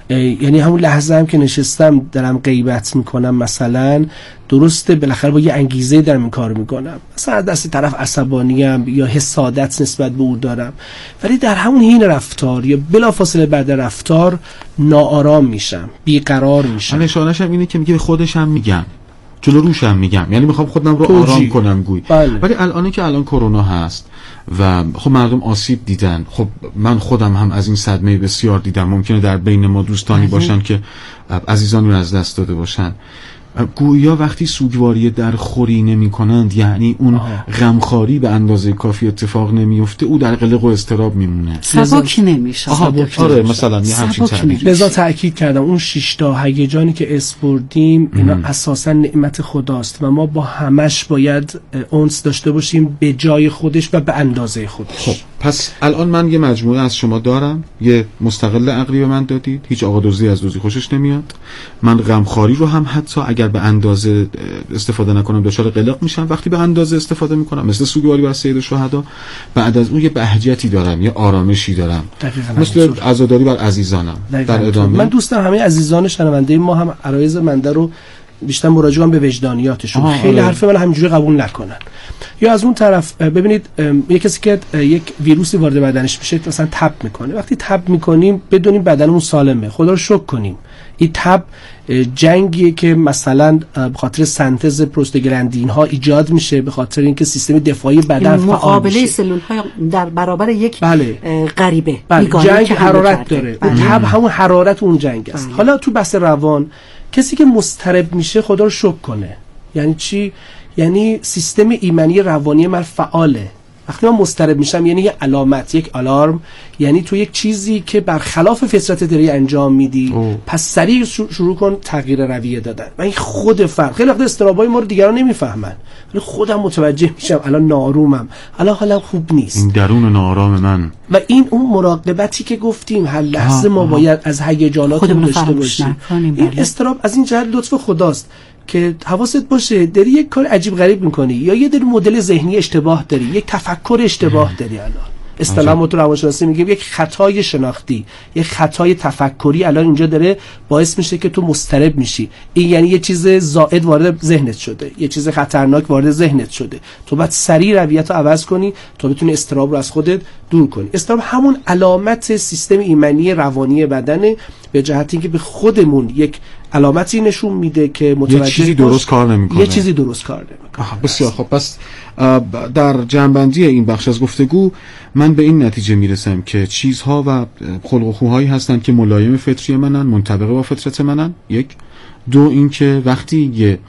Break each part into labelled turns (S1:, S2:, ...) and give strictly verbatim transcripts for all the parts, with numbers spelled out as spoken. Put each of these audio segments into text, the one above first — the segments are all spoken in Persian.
S1: یعنی همون لحظه هم که نشستم دارم غیبت میکنم مثلا، درسته بالاخره با یه انگیزه دارم این کار میکنم، مثلا دست طرف عصبانیم یا حسادت نسبت به او دارم، ولی در همون حین رفتار یا بلافاصله بعد رفتار ناآرام میشم، بیقرار میشم.
S2: نشانش هم اینه که میگه خودشم میگم، جلو روشم میگم، یعنی میخوام خودم رو توجی. آرام کنم گوی.
S1: بله.
S2: ولی الان که الان کرونا هست و خب مردم آسیب دیدن، خب من خودم هم از این صدمه بسیار دیدم، ممکنه در بین ما دوستانی باشن که عزیزانی رو از دست داده باشن، گویا وقتی سوگواری در خوری نمی کنند، یعنی اون غمخواری به اندازه کافی اتفاق نمیفته، او در قلق و اضطراب میمونه،
S3: سبک نمیشه.
S2: آره مثلا یه همچین تعبیر.
S1: لذا تأکید کردم اون شش تا هیجانی که اسپردیم اینا اساسا نعمت خداست و ما با همش باید انس داشته باشیم به جای خودش و به اندازه خودش.
S2: خب پس الان من یه مجموعه از شما دارم، یه مستقل عقلی به من دادید، هیچ آقا دزدی از دزدی خوشش نمیاد، من غمخواری رو هم حتی اگر به اندازه استفاده نکنم دچار قلق میشم، وقتی به اندازه استفاده میکنم مثل سوگواری بر سید الشهدا بعد از اون یه بهجتی دارم، یه آرامشی دارم، مثل عزاداری بر عزیزانم. در ادامه
S1: من دوستم همه عزیزان شنونده ما هم عرایض منده رو بیشتر مراجعه کنم به وجدانیاتشون، خیلی حرف من همینجوری قبول نکنن. یا از اون طرف ببینید یک کسی که یک ویروسی وارد بدنش میشه مثلا تب میکنه، وقتی تب میکنیم بدونیم بدنمون سالمه، خدا رو شکر کنیم. این تب جنگیه که مثلا به خاطر سنتز پروستاگلاندین ها ایجاد میشه، به خاطر اینکه سیستم دفاعی بدن فعال
S3: مقابله سلول های در برابر یک
S1: بله.
S3: غریبه
S1: بله. جنگ حرارت داره، اون تب همون حرارت اون جنگ است. بله. حالا تو بحث روان کسی که مضطرب میشه خدا رو شکر کنه. یعنی چی؟ یعنی سیستم ایمنی روانی من فعاله. وقتی من مضطرب میشم یعنی یه علامت، یک آلارم، یعنی تو یک چیزی که برخلاف فطرت داری انجام میدی اوه. پس سریع شروع کن تغییر رویه دادن. و این خود فرق خیلی وقت استرابای ما رو دیگران نمیفهمن، ولی خودم متوجه میشم الان ناآرومم، الان حالم خوب نیست،
S2: این درون ناآرام من.
S1: و این اون مراقبتی که گفتیم هر لحظه آه. ما آه. باید از هیجاناتمون داشته باشیم. این استراب از این جهت لطف خداست که حواست باشه داری یک کار عجیب غریب میکنی، یا یه داری مدل ذهنی اشتباه داری، یک تفکر اشتباه داری. الان اصطلاح ما تو روانشناسی میگیم یک خطای شناختی، یک خطای تفکری الان اینجا داره باعث میشه که تو مضطرب میشی. این یعنی یه چیز زائد وارد ذهنت شده، یه چیز خطرناک وارد ذهنت شده، تو باید سریع رویت رو عوض کنی تا بتونی اضطراب رو از خودت دور کنی. اضطراب همون علامت سیستم ایمنی روانی بدنه، به جهتی که به خودمون یک علامتی نشون میده که متوجه
S2: یه چیزی درست کار نمیکنه،
S1: یه چیزی درست کار نمیکنه.
S2: بسیار خب. پس در جنبندی این بخش از گفتگو من به این نتیجه میرسم که چیزها و خلق و خوهایی هستند که ملایم فطری منن، منطبق با فطرت منن. یک دو این که وقتی یه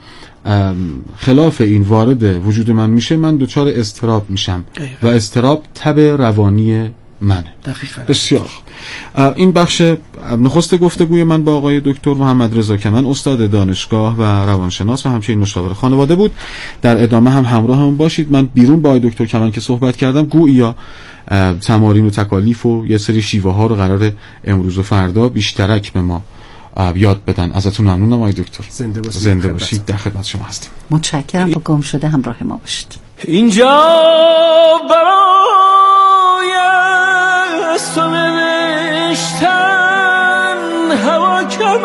S2: خلاف این وارد وجود من میشه من دچار اضطراب میشم و اضطراب تب روانی منه.
S1: دقیقاً.
S2: بسیار. این بخش نخست گفتگوی من با آقای دکتر محمد رضا کمن، استاد دانشگاه و روانشناس و همچنین مشاور خانواده بود. در ادامه هم همراه هم باشید. من بیرون با آقای دکتر کمن که صحبت کردم گویا تمارین و تکالیف و یه سری شیوه ها رو قراره امروز و فردا بیشترک به ما یاد بدن. ازتون ممنونم آقای دکتر.
S1: زنده باشید.
S2: زنده باشید. در خدمت شما هستیم.
S3: متشکرم. با گم شده همراه ما باشید.
S4: اینجا برای از تو نوشتن هوا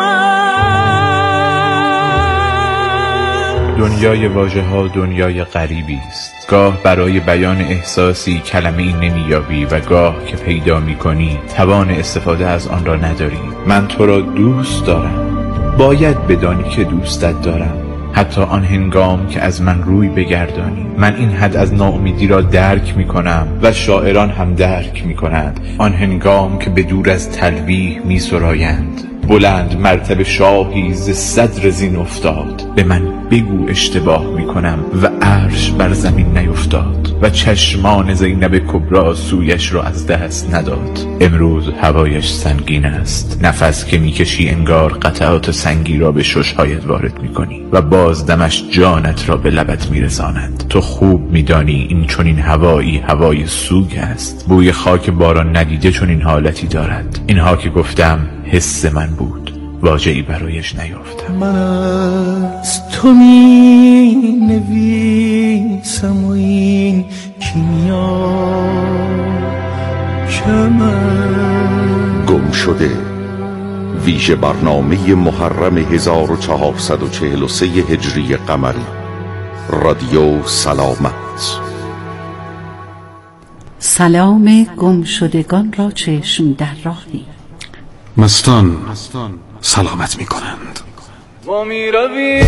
S4: کمن.
S5: دنیای واژه ها دنیای غریبی است. گاه برای بیان احساسی کلمه‌ای نمی‌یابی و گاه که پیدا می‌کنی توان استفاده از آن را نداری. من تو را دوست دارم، باید بدانی که دوستت دارم، حتی آن هنگام که از من روی بگردانی. من این حد از ناامیدی را درک می‌کنم و شاعران هم درک می‌کنند. آن هنگام که به دور از تلویح می‌سرایند بلند مرتبه شاهی ز صدر زین افتاد. به من بگو اشتباه میکنم و عرش بر زمین نیفتاد و چشمان زینب کبرا سویش را از دست نداد. امروز هوایش سنگین است، نفس که میکشی انگار قطعات سنگی را به ششهایت وارد میکنی و باز دمش جانت را به لبت میرساند. تو خوب میدانی این چنین هوایی هوای سوگ است. بوی خاک باران ندیده چنین حالتی دارد. اینها که گفتم حس من بود، واجعی برایش نیافتم.
S4: من از تو می نویسم و این کیمیا که من
S6: گم شده ویژه برنامه محرم هزار و چهارصد و چهل و سه هجری قمری، رادیو سلامت.
S3: سلام گمشدگان را چشم در راهی.
S2: مستان سلامت می کنند.
S4: ما می روی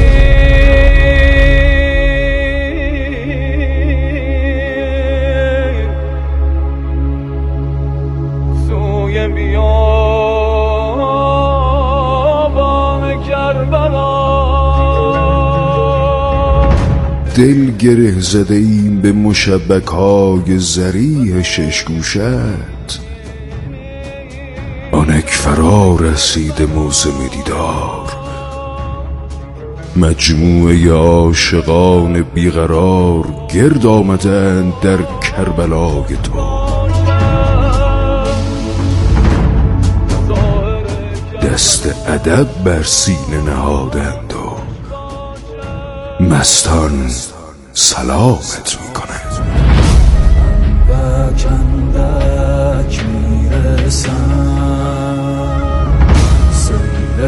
S4: سوی بیابان کربلا،
S7: دل گره زده ایم به مشبک‌های زریح ششگوشت. آنک فرا رسید موسم دیدار، مجموعه عاشقان بیقرار گرد آمدند در کربلای تو. دست ادب بر سینه نهادند و مستان سلامت میکنند.
S4: اندک اندک میرسم سیل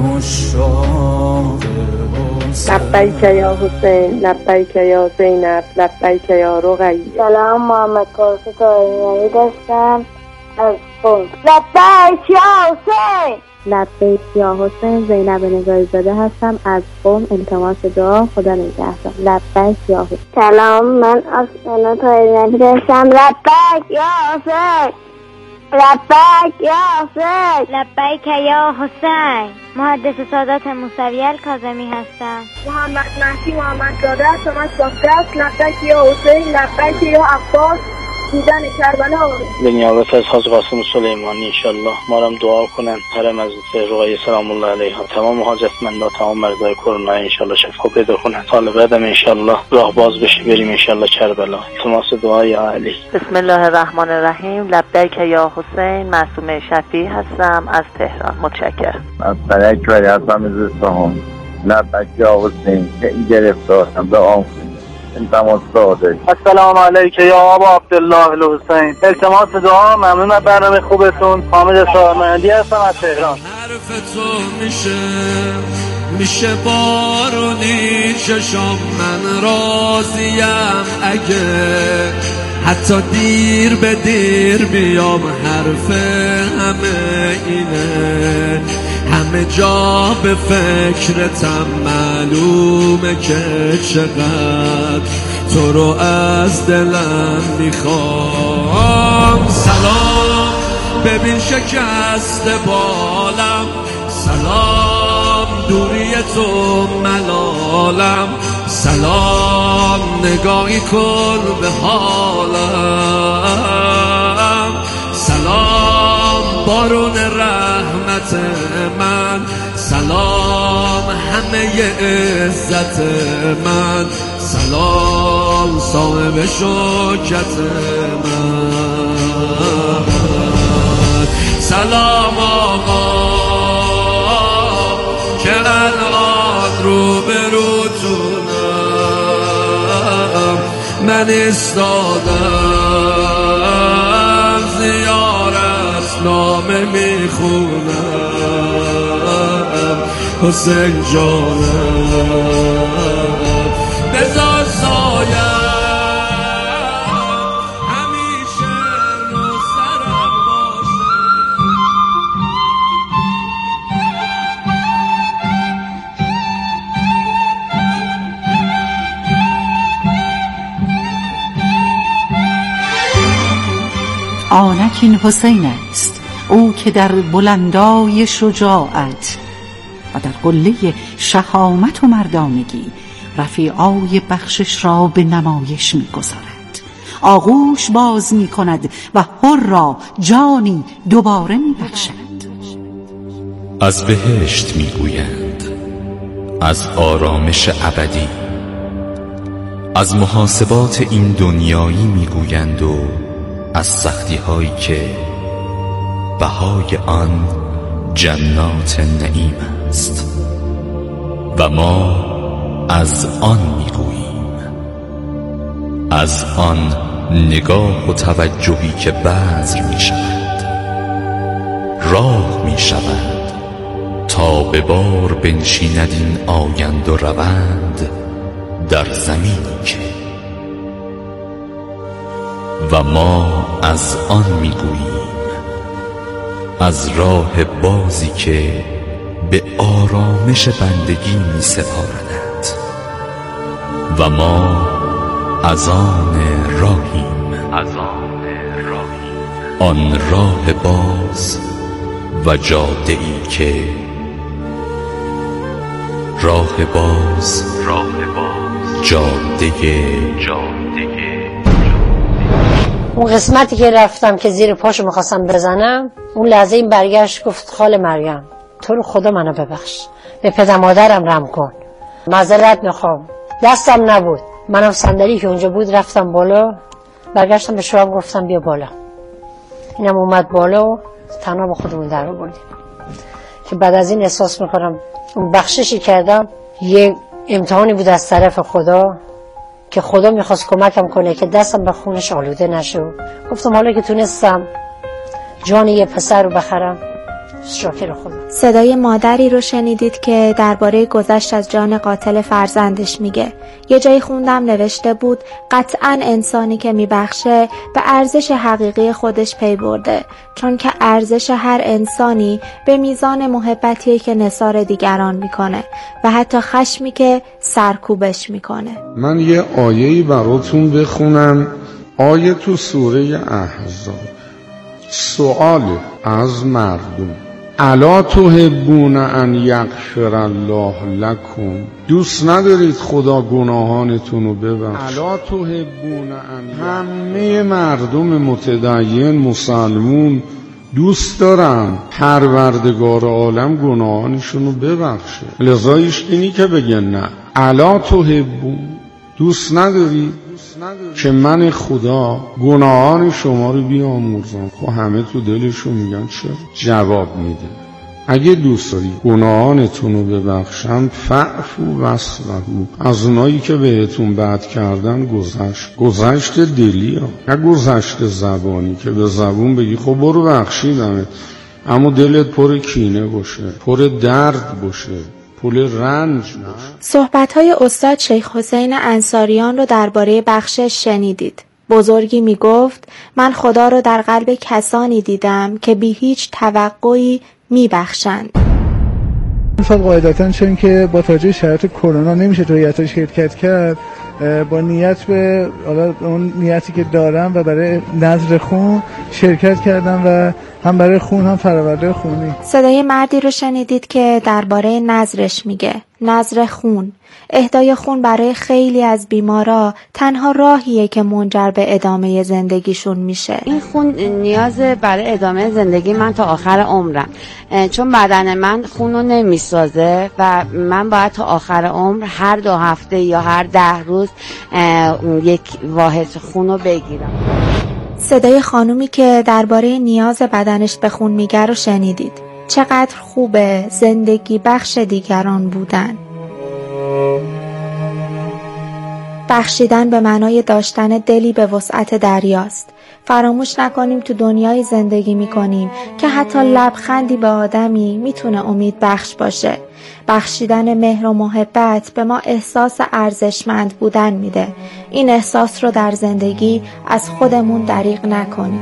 S4: عشاق حسین.
S8: لبیک یا حسین، لبیک یا زینب، لبیک یا رقیه.
S9: سلام، محمد کارسی تاهریانی داشتم از قم. لبیک یا حسین.
S8: لبیک یا حسین، زینب نگاری زاده هستم از قم. التماس دعا، خدا نگهدار. لبیک یا حسین.
S9: سلام، من از سنا تاهریانی داشتم. لبیک یا حسین، لبیک یا حسین،
S10: لبیک یا حسین. محدث سادات موسوی الکاظمی هستم.
S9: محمد مهدی محمد زاده هستم از بافرست. لبیک یا حسین، لبیک یا عباس، دیدن کربلا.
S11: به نیابت از حاج قاسم سلیمانی انشالله ما هم دعا کنن حرم از رقیه سلام الله علیها، تمام حاجتمندان، تمام مریضای کرونا انشالله شفا پیدا کنن. سال بعدم انشالله راه باز بشه بریم انشالله کربلا. التماس دعا یا علی.
S12: بسم الله الرحمن الرحیم. لبیک یا حسین، معصومه شفیع هستم از تهران. متشکرم.
S13: لبیک و هستم از اصفهان. لبیک یا حسین، این گرفتارم به آن التماس داده.
S14: السلام علیکم یا ابا عبدالله الحسین. التماس دعا. ممنون از برنامه خوبتون. حامد شاهرمندی هستم از تهران.
S4: حرف تو میشه میشه بارونی چشم، من راضیم اگه حتی دیر به دیر بیام. حرف همه اینه، همه جا به فکرتم، معلومه که چقدر تو رو از دلم میخوام. سلام ببین شکست بالم، سلام دوری تو ملالم، سلام نگاهی کن به حالم، سلام بارون رحمت من، سلام همه عزت من، سلام صاحب شوکت من، سلام آقا که الان رو به روتونم، من استادم زیارت نامه میخونم، حسین جانم بذار سایم همیشه رو سرم باشه.
S3: آنک این حسین است، او که در بلندای شجاعت و در قله شهامت و مردانگی رفیعای بخشش را به نمایش می گذارد، آغوش باز می کند و حر را جانی دوباره می بخشد.
S5: از بهشت می گویند، از آرامش ابدی، از محاسبات این دنیایی می گویند و از سختی هایی که بهای آن جنات نعیم است و ما از آن میگوییم، از آن نگاه و توجهی که بذر می شود، راه می شود
S15: به بار بنشیند این آیند و روند در زمینی که و ما از آن میگوییم، از راه بازی که به آرامش بندگی می سپاردد و ما از آن راهیم، از آن راهیم، آن راه باز و جاده ای که راه باز، راه باز، جاده جاده.
S16: اون قسمتی که رفتم که زیر پاشو میخواستم بزنم، اون لحظه این برگشت گفت خاله مریم تو رو خدا منو ببخش، به پدر مادرم رحم کن، معذرت میخوام، دستم نبود. منم صندلی که اونجا بود رفتم بالا، برگشتم به شوهرم گفتم بیا بالا. اینم اومد بالا و تنها با خودمون در آوردیم که بعد از این احساس میکنم اون بخششی کردم یه امتحانی بود از طرف خدا که خدا میخواست کمکم کنه که دستم به خونش آلوده نشو. گفتم حالا که تونستم جان یه پسر رو بخرم شاکر خدا.
S17: صدای مادری رو شنیدید که درباره گذشت از جان قاتل فرزندش میگه. یه جایی خوندم نوشته بود قطعاً انسانی که میبخشه به ارزش حقیقی خودش پی برده، چون که ارزش هر انسانی به میزان محبتیه که نثار دیگران میکنه و حتی خشمی که سرکوبش میکنه.
S18: من یه آیه‌ای براتون بخونم، آیه تو سوره احزاب. سوال از مردم: الا تحبون ان یغفر الله لکم؟ دوست ندارید خدا گناهانتون رو ببخشه؟ الا تحبون ان، همه مردم متدین مسلمون دوست دارن پروردگار عالم گناهانشون رو ببخشه، لذایش اینی که بگن نه. الا تحبون، دوست ندارید که من خدا گناهان شما رو بیامرزم؟ خب همه تو دلشون میگن چرا؟ جواب میده اگه دوست داری گناهانتون رو ببخشم فعفو واصفحوا، از اونایی که بهتون بد کردن گذشت. گذشت دلی ها، نه گذشت زبانی که به زبون بگی خب برو بخشیدمه، اما دلت پر کینه باشه، پر درد باشه، پول رنج باشه.
S17: صحبت‌های استاد شیخ حسین انصاریان رو درباره بخشش شنیدید. بزرگی می گفت من خدا رو در قلب کسانی دیدم که بی هیچ توقعی می بخشند.
S19: این سال قاعدتاً چون که با توجه شرایط کرونا نمیشه توییت شرکت کرد، با نیت به حالا اون نیتی که دارم و برای نذر خون شرکت کردم و هم برای خون هم فراورده خونی.
S17: صدای مردی رو شنیدید که درباره نذرش میگه. نذر خون، اهدای خون برای خیلی از بیمارا تنها راهیه که منجر به ادامه زندگیشون میشه.
S20: این خون نیاز برای ادامه زندگی من تا آخر عمرم، چون بدن من خونو نمیسازه و من باید تا آخر عمر هر دو هفته یا هر ده روز یک واحد خونو بگیرم.
S17: صدای خانومی که درباره نیاز بدنش به خون میگه رو شنیدید. چقدر خوبه زندگی بخش دیگران بودن. بخشیدن به معنای داشتن دلی به وسعت دریاست. فراموش نکنیم تو دنیای زندگی میکنیم که حتی لبخندی به آدمی میتونه امید بخش باشه. بخشیدن مهر و محبت به ما احساس ارزشمند بودن میده. این احساس رو در زندگی از خودمون دریغ نکنیم.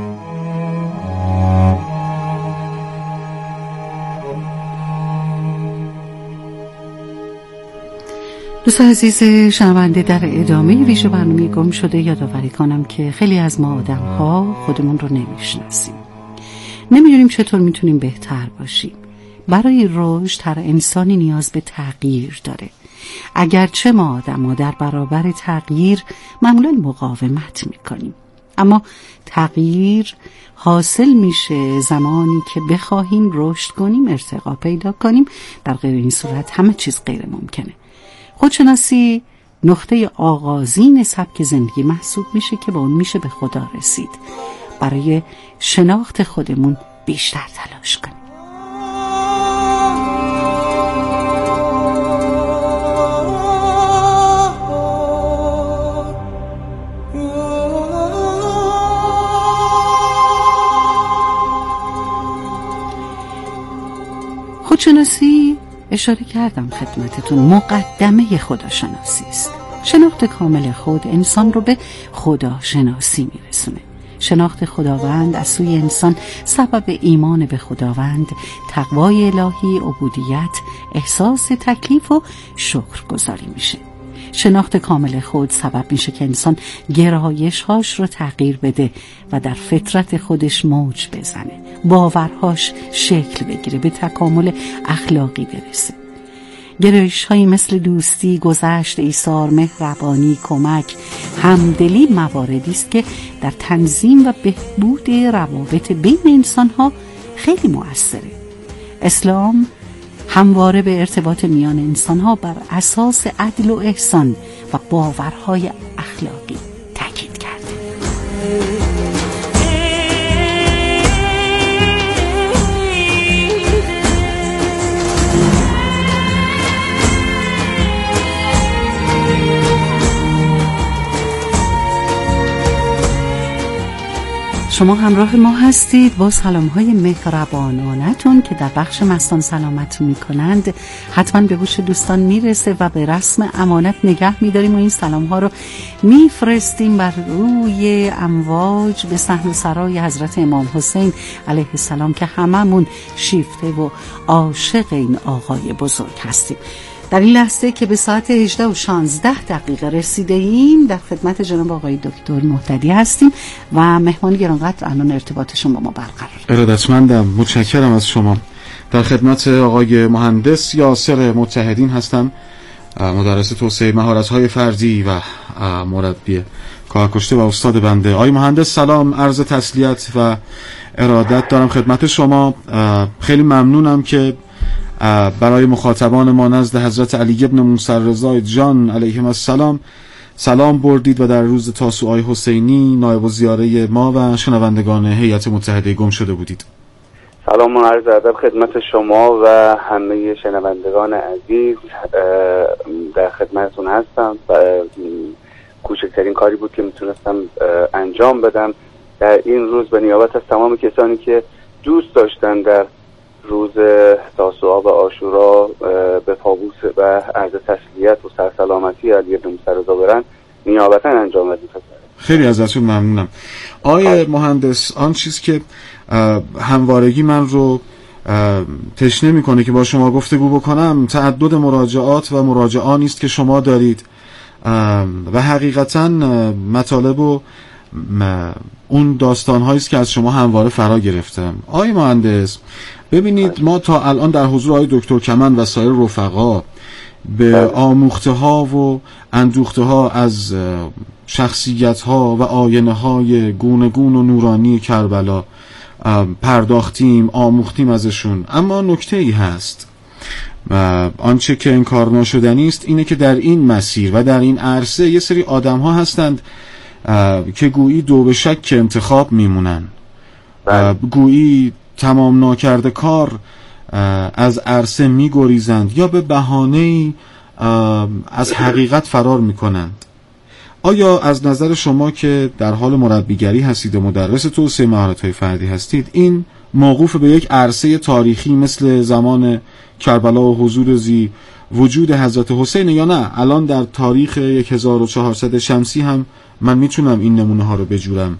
S3: دوست عزیز شنونده، در ادامه ویژه برنامه گم شده یادآوری کنم که خیلی از ما آدم ها خودمون رو نمیشناسیم، نمیدونیم چطور میتونیم بهتر باشیم. برای رشد هر انسانی نیاز به تغییر داره، اگرچه ما آدم ها در برابر تغییر معمولا مقاومت میکنیم، اما تغییر حاصل میشه زمانی که بخواهیم رشد کنیم، ارتقا پیدا کنیم. در غیر این صورت همه چیز غیر ممکنه. خودشناسی نقطه آغازین سبک زندگی محسوب میشه که با اون میشه به خدا رسید. برای شناخت خودمون بیشتر تلاش کنیم. خودشناسی اشاره کردم خدمتتون مقدمه خداشناسی است. شناخت کامل خود انسان رو به خداشناسی میرسونه. شناخت خداوند از سوی انسان سبب ایمان به خداوند، تقوای الهی، عبودیت، احساس تکلیف و شکرگزاری میشه. شناخت کامل خود سبب میشه که انسان گرایش‌هاش رو تغییر بده و در فطرت خودش موج بزنه، باورهاش شکل بگیره، به تکامل اخلاقی برسه. گرایش‌هایی مثل دوستی، گذشت، ایثار، مهربانی، کمک، همدلی مواردی است که در تنظیم و بهبود روابط بین انسان‌ها خیلی مؤثره. اسلام همواره به ارتباط میان انسان‌ها بر اساس عدل و احسان و باورهای اخلاقی تاکید کرده. شما همراه ما هستید با سلام‌های مهربانانتون که در بخش مستان سلامت می‌کنند حتما به گوش دوستان میرسه و به رسم امانت نگه می‌داریم و این سلام‌ها رو میفرستیم بر روی امواج به صحن سرای حضرت امام حسین علیه السلام که هممون شیفته و عاشق این آقای بزرگ هستیم. در این لحظه که به ساعت هجده و شانزده دقیقه رسیده ایم در خدمت جناب آقای دکتر مهتدی هستیم و مهمان گرانقدر الان ارتباطشون با ما برقرار.
S2: ارادتمندم، متشکرم از شما. در خدمت آقای مهندس یاسر متحدین هستم، مدرس توسعه مهارت‌های فردی و مربی کارکشته و استاد بنده. آقای مهندس سلام، عرض تسلیت و ارادت دارم خدمت شما. خیلی ممنونم که برای مخاطبان ما نزد حضرت علی ابن موسی رضا جان علیهم السلام سلام بردید و در روز تاسوعای حسینی نایب الزیاره ما و شنوندگان هیئت متحده گم شده بودید.
S21: سلام و عرض ادب خدمت شما و همه شنوندگان عزیز، در خدمتتون هستم. کوچکترین کاری بود که میتونستم انجام بدم در این روز به نیابت از تمام کسانی که دوست داشتن در روز تاسوعا و عاشورا به پابوس و عرض تسلیت و سرسلامتی علی بن موسی رضا برن، نیابتا انجام بدید.
S2: خیلی ازتون ممنونم. آقای مهندس، آن چیز که هموارگی من رو تشنه میکنه که با شما گفتگو بکنم تعدد مراجعات و مراجعانی است که شما دارید و حقیقتا مطالب و اون داستان‌هایی است که از شما همواره فرا گرفتم. آقای مهندس، ببینید ما تا الان در حضور آقای دکتر کمن و سایر رفقا به آموخته ها و اندوخته ها از شخصیت ها و آینه های گونگون و نورانی کربلا پرداختیم، آموختیم ازشون، اما نکته ای هست و آنچه که انکار ناشدنی است اینه که در این مسیر و در این عرصه یه سری آدم ها هستند که گویی دو به شک انتخاب میمونن، گویی تمام ناکرده کار از عرصه میگریزند یا به بهانه‌ای از حقیقت فرار میکنند. آیا از نظر شما که در حال مربیگری هستید و مدرس توسعه مهارت‌های فردی هستید، این موقوف به یک عرصه تاریخی مثل زمان کربلا و حضور زی وجود حضرت حسین یا نه الان در تاریخ هزار و چهارصد شمسی هم من میتونم این نمونه ها رو بجورم؟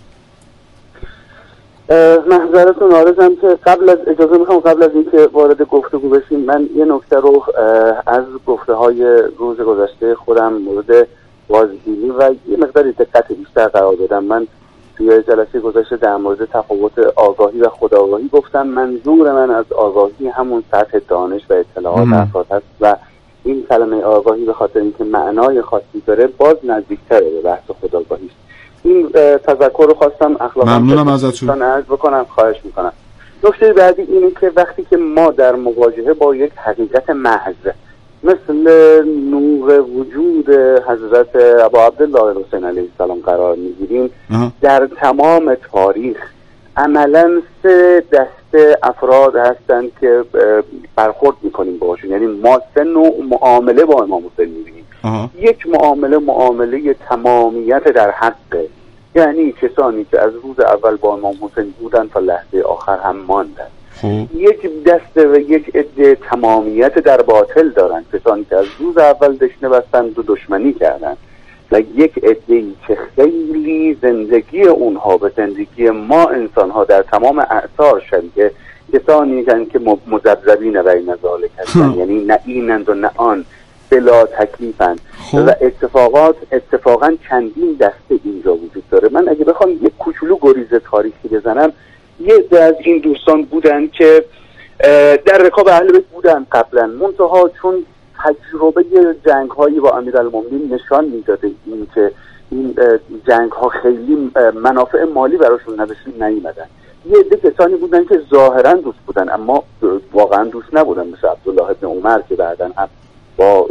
S21: محضرتون عارضم که قبل از اجازه میخوام قبل از اینکه وارد گفتگو بشیم من یه نکته رو از گفته های روز گذشته خودم مورد بازبینی و یه مقداری دقت بیشتر قرار بدم. من توی جلسه گذشته در مورد تفاوت آگاهی و خودآگاهی گفتم منظور من از آگاهی همون سطح دانش و اطلاعات افراد هست و این کلمه آگاهی به خاطر اینکه معنای خاصی داره باز نزدیکتره به بحث خودآگاهی است. این تذکر رو خواستم اخلاقا
S2: ممنونم ازتون
S21: عرض بکنم، خواهش میکنم. نکته بعدی اینه که وقتی که ما در مواجهه با یک حقیقت محض مثل نور وجود حضرت ابا عبدالله الحسین علیه السلام قرار میگیریم، در تمام تاریخ عملا سه دسته افراد هستند که برخورد میکنیم باشون، یعنی ما سه نوع معامله با امام حسین میبینیم. یک معامله معامله تمامیت در حقه، یعنی کسانی که از روز اول با امام حسین بودن تا لحظه آخر هم ماندن.
S2: خوب.
S21: یک دسته و یک عده تمامیت در باطل دارن، کسانی که از روز اول دشنه بستند و دشمنی کردند و یک عده‌ای که خیلی زندگی اونها به زندگی ما انسانها در تمام اعصار شبیه کسانی هستند که مذبذبین بین ذالک هستند، یعنی نه اینند و نه آن، بلا تکلیفند و اتفاقات اتفاقا چندین دسته اینجا وجود داره. من اگه بخوام یک کوچولو گریز تاریخی بزنم، یه عده از این دوستان بودن که در رکاب اهل بیت بودن قبلا، منتها چون تجربه جنگ هایی با امیرالمومنین نشان میداده این که این جنگ ها خیلی منافع مالی براشون نداشت، نیومدن. یه عده کسانی بودن که ظاهرا دوست بودن اما واقعا دوست نبودن، مثل عبدالله ابن عمر که بعداً هم با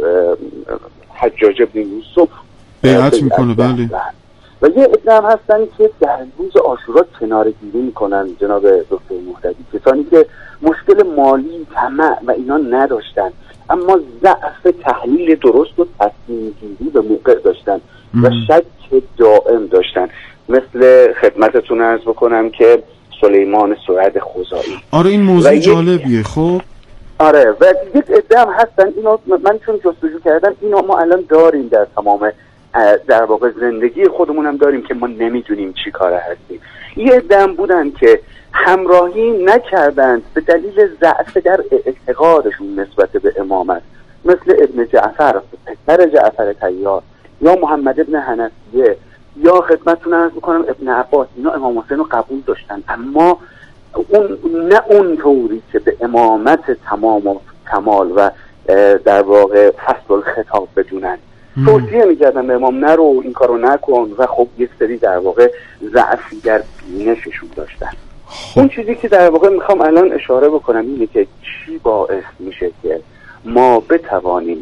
S21: حجاج ابن یوسف
S2: بیعت میکنه. بله.
S21: و یه عده هم هستن که در روز عاشورا کناره‌گیری میکنن جناب دکتر مهدوی، کسانی که مشکل مالی، طمع و اینا نداشتن اما ضعف تحلیل درست و تصمیم گیری به موقع داشتن و شک دائم داشتن، مثل خدمتتون عرض بکنم که سلیمان سعد خزاعی.
S2: آره این موضوع جالبیه. خب
S21: آره و یک عده هم هستن، اینا من چون جستجو کردم اینا ما الان داریم در تمام در واقع زندگی خودمون هم داریم که ما نمیدونیم چی کاره هستیم. یه عده هم بودن که همراهی نکردند به دلیل ضعف در اعتقادشون نسبت به امامت، مثل ابن جعفر پسر جعفر طیار یا محمد ابن حنفیه یا خدمتتون عرض میکنم ابن عباس. اینا امام حسین رو قبول داشتن اما اون نه اون طوری که به امامت تمام و کمال و در واقع فصل الخطاب بدونن. توصیه میکردن به امام نرو این کارو نکن و خب یک سری در واقع ضعفی در بینششون داشتن. اون چیزی که در واقع میخوام الان اشاره بکنم اینه که چی باعث میشه که ما بتوانیم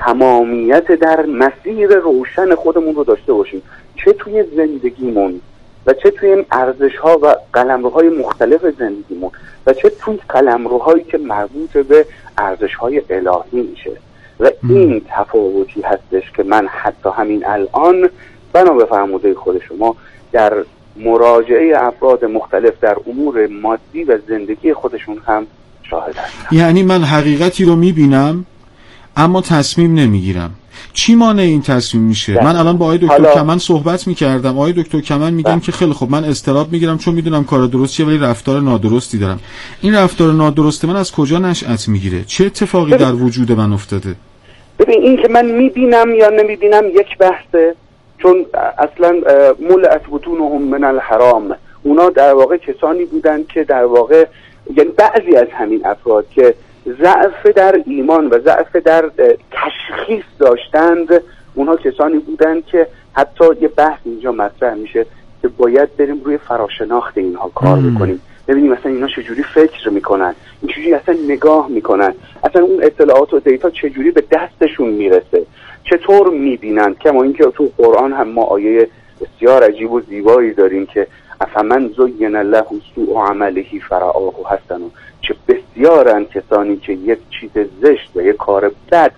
S21: تمامیت در مسیر روشن خودمون رو داشته باشیم، چه توی زندگیمون و چه توی این ارزش‌ها و قلمروهای مختلف زندگیمون و چه توی قلمروهایی که مربوط به ارزش‌های الهی میشه. و این تفاوتی هستش که من حتی همین الان بنا به فرموده خود شما در مراجعه افراد مختلف در امور مادی و زندگی خودشون هم شاهد هستم.
S2: یعنی من حقیقتی رو میبینم اما تصمیم نمیگیرم. چی مانع این تصمیم میشه؟ ده. من الان با آقای دکتر حالا... کمن صحبت میکردم. آقای دکتر کمن میگن که خیلی خب من اضطراب میگیرم چون میدونم کار درستیه ولی رفتار نادرستی دارم. این رفتار نادرست من از کجا نشأت میگیره؟ چه اتفاقی ببین. در وجود من افتاده؟
S21: ببین این که من میبینم یا نمیبینم یک بحثه، چون اصلا ملأت بطونهم من الحرام، اونا در واقع کسانی بودن که در واقع یعنی بعضی از همین افراد که ضعف در ایمان و ضعف در تشخیص داشتند، اونها کسانی بودند که حتی یه بحث اینجا مطرح میشه که باید بریم روی فراشناخت اینها کار بکنیم، ببینیم مثلا اینا چجوری فکر میکنن، این چجوری اصلا نگاه میکنن، اصلا اون اطلاعات و دیتا چجوری به دستشون میرسه، چطور میبینن. کما اینکه تو قرآن هم ما آیه بسیار عجیب و زیبایی داریم که افمن زین له سوء عمله فرآه حسن، چه بسیارن کسانی که یک چیز زشت و یک کار بد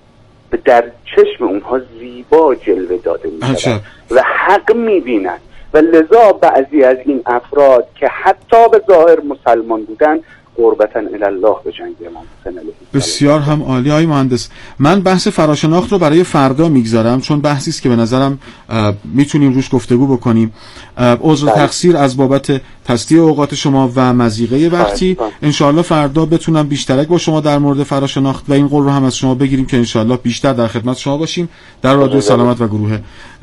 S21: در چشم اونها زیبا جلوه داده میشن و حق میبینن و لذا بعضی از این افراد که حتی به ظاهر مسلمان بودن قربتاً الی الله به جنگ امام حسین علیه السلام.
S2: بسیار هم عالی. های مهندس، من بحث فراشناخت رو برای فردا میگذارم چون بحثی است که به نظرم میتونیم روش گفتگو بکنیم. عذر تقصیر از بابت تصدیه اوقات شما و مضیقه وقتی. انشاءالله فردا بتونم بیشترک با شما در مورد فراشناخت و این قول رو هم از شما بگیریم که انشاءالله بیشتر در خدمت شما باشیم در رادیو سلامت و گروه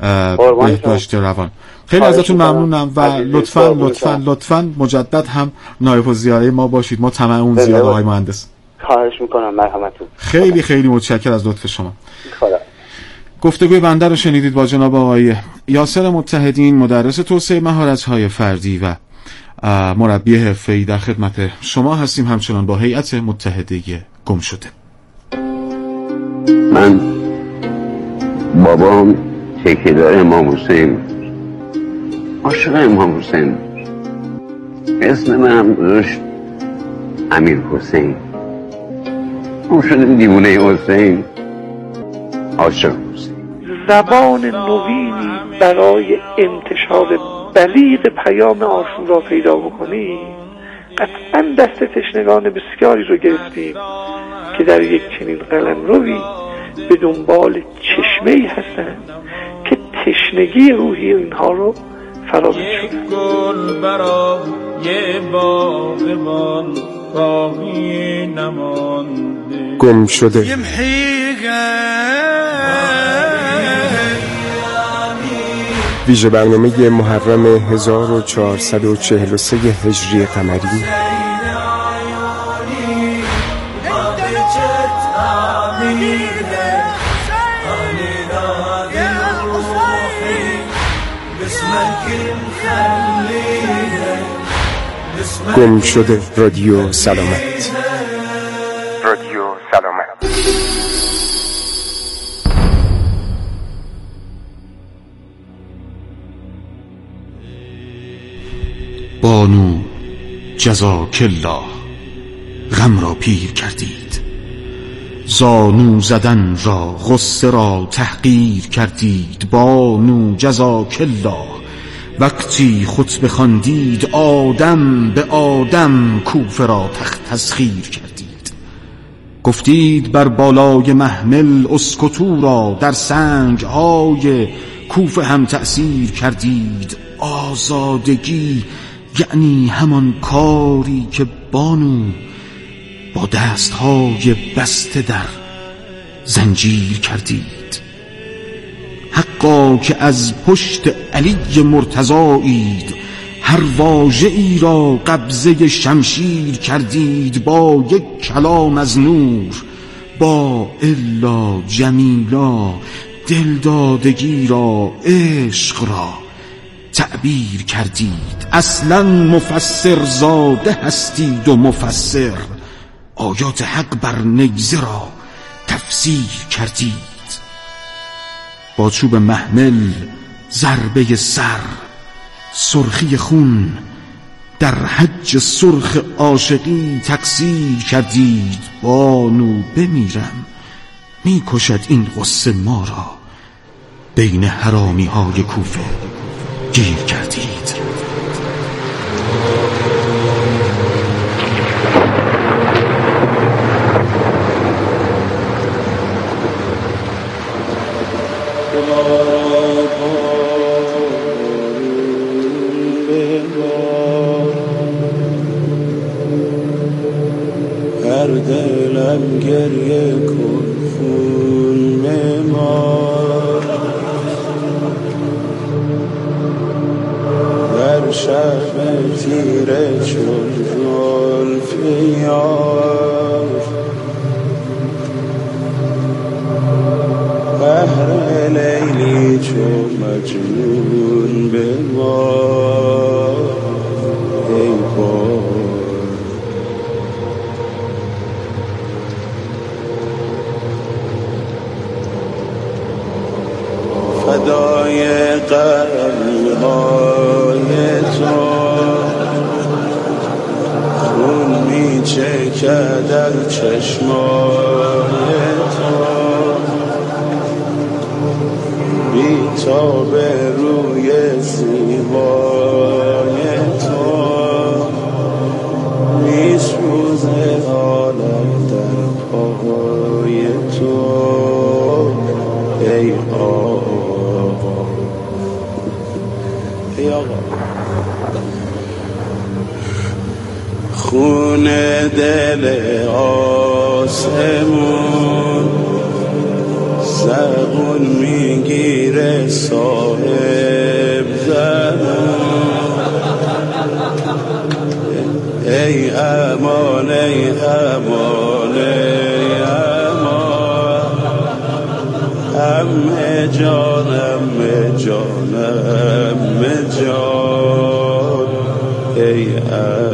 S2: بهداشت روان. خیلی ازتون ممنونم و لطفاً لطفاً لطفاً مجدد هم نایب الزیاره ما باشید. ما طمع اون زیاد آقای مهندس.
S21: خواهش میکنم. مرحمتون.
S2: خیلی خیلی متشکرم از لطف شما. خدا. گفتگوی بنده رو شنیدید با جناب آقای یاسر متحدین، مدرس توسعه مهارت‌های فردی و مربی حرفه‌ای. در خدمت شما هستیم همچنان با هیئت متحده گمشده.
S1: من بابام تکیه‌دار امام حسین، عاشق امام حسین، اسم من هم گذاشت امیر حسین. اون شدیم دیوونه حسین، عاشق حسین.
S22: زبان نوینی برای انتشار بلیغ پیام عاشورا پیدا بکنی قطعا دست تشنگان بسیاری رو گرفتیم که در یک چنین قلمروی به دنبال چشمه‌ای هستند که تشنگی روحی اینها رو فراموش شدن.
S4: گل برای باغبان باقی نمانده
S6: گم شده. ویژه برنامه محرم هزار و چهارصد و چهل و سه هجری قمری. گم شده. رادیو سلامت. رادیو سلامت.
S2: بانو جزاک الله، غم را پیر کردید، زانو زدن را غصه را تحقیر کردید. بانو جزاک الله، وقتی خطبه خواندید آدم به آدم کوفه را تسخیر کردید. گفتید بر بالای محمل اسکتو را در سنگ های کوفه هم تأثیر کردید. آزادگی یعنی همان کاری که بانو با دستهای بسته در زنجیر کردید. حقا که از پشت علی مرتضایید، هر واژه‌ای را قبضه شمشیر کردید. با یک کلام از نور با الا جمیلا، دلدادگی را عشق را تعبیر کردید. اصلا مفسر زاده هستید و مفسر آیات حق بر نیزه را تفسیر کردید. با چوب محمل ضربه سر، سرخی خون در حج سرخ عاشقی تقصیر کردید. بانو بمیرم میکشد این غصه ما را، بین حرامی های کوفه گیر کردید.
S4: هر دلم گریه کن خون بمار، در شب تیره چون زلف یار، بحر لیلی چون مجنون بمار. ای بار فدای قلب‌های تو، خون میچکد در چشمای تو، بی تاب روی زیبای تو، میسوزه عالم در پای تو. ای آقا، ای آقا، خون دل آسمون زبون میگیره صاحب زمان. ای امان، ای امان، ای امان، همه جانم جانم جان. ای امان.